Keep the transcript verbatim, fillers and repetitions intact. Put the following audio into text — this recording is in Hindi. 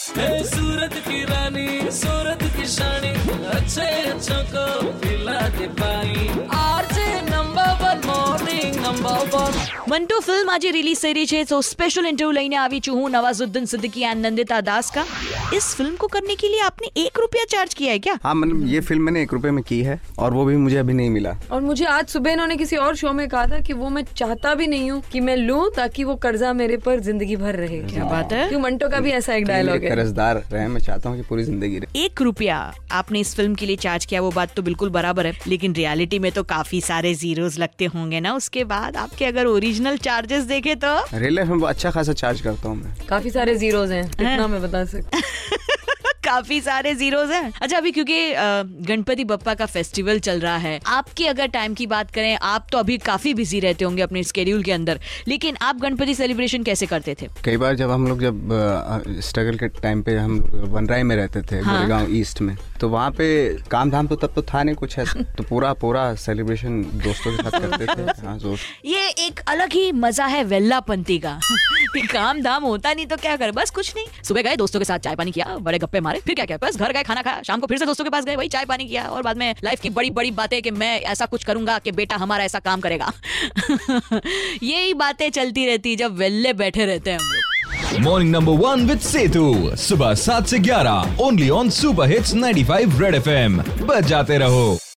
सूरत की रानी, सूरत की शानी, अच्छे अच्छों को दिला दे पाई। RJ number one, morning number one. Manto film આજે રિલીઝ થઈ રહી છે, તો स्पेशल इंटरव्यू लઈને આવી છું હું नवाजुद्दीन सिद्दीकी एंड नंदिता दास का। इस फिल्म को करने के लिए आपने एक रुपया चार्ज किया है क्या? हाँ, मतलब ये फिल्म मैंने एक रुपए में की है और वो भी मुझे अभी नहीं मिला। और मुझे आज सुबह इन्होंने किसी और शो में कहा था कि वो मैं चाहता भी नहीं हूँ कि मैं लूँ, ताकि वो कर्जा मेरे पर जिंदगी भर रहे। क्या बात है। क्यों, मंटो का भी ऐसा एक डायलॉग है, कर्जदार रहे, मैं चाहता हूँ कि पूरी जिंदगी रहे। एक रुपया आपने इस फिल्म के लिए चार्ज किया, वो बात तो बिल्कुल बराबर है, लेकिन रियलिटी में तो काफी सारे जीरोस लगते होंगे ना उसके बाद आपके। अगर ओरिजिनल चार्जेस देखे तो रियल लाइफ में अच्छा खासा चार्ज करता हूँ मैं। काफी सारे जीरोस हैं, इतना मैं बता सकती। काफी सारे जीरोस हैं। अच्छा, अभी क्योंकि गणपति बप्पा का फेस्टिवल चल रहा है, आपके अगर टाइम की बात करें, आप तो अभी काफी बिजी रहते होंगे अपने स्केड्यूल के अंदर, लेकिन आप गणपति सेलिब्रेशन कैसे करते थे? कई बार जब हम लोग जब स्ट्रगल के टाइम पे हम लोग वनराई में रहते थे, हाँ। गोरेगांव ईस्ट में, तो वहाँ पे काम धाम तो तब तो था नहीं कुछ ऐसा, तो पूरा पूरा सेलिब्रेशन दोस्तों के साथ करते थे। हाँ, दोस्त। ये एक अलग ही मजा है वेल्लापंती का। काम धाम होता नहीं तो क्या करे, बस कुछ नहीं, सुबह गए दोस्तों के साथ चाय पानी किया, बड़े गप्पे मारे, फिर क्या क्या बस घर गए, खाना खाया, शाम को फिर से दोस्तों के पास गए, वही चाय पानी किया, और बाद में लाइफ की बड़ी बड़ी बातें कि मैं ऐसा कुछ करूंगा कि बेटा हमारा ऐसा काम करेगा। यही बातें चलती रहती जब वेल्ले बैठे रहते हैं हम लोग। Morning number one with Setu, सुबह सात से ग्यारह, only on super hits ninety five red F M. बच जाते रहो।